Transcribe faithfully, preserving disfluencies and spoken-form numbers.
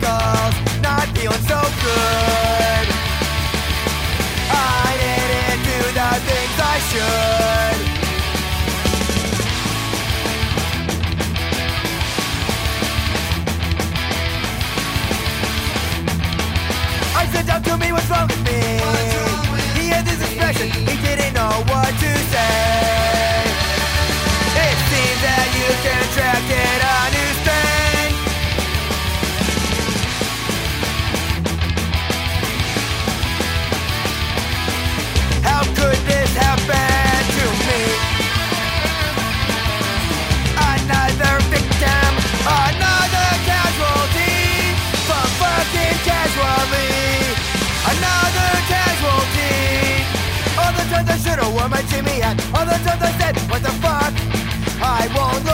calls, not feeling so good. I didn't do the things I should. I said, "Don't tell me what's wrong with me." He had this expression, he didn't know what to say. It seems that you contracted a new strain. How could this happen to me? Another victim, another casualty from fucking casually. Another casualty. All the times I should've worn my Jimmy hat, all the times I said, what the fuck, I won't look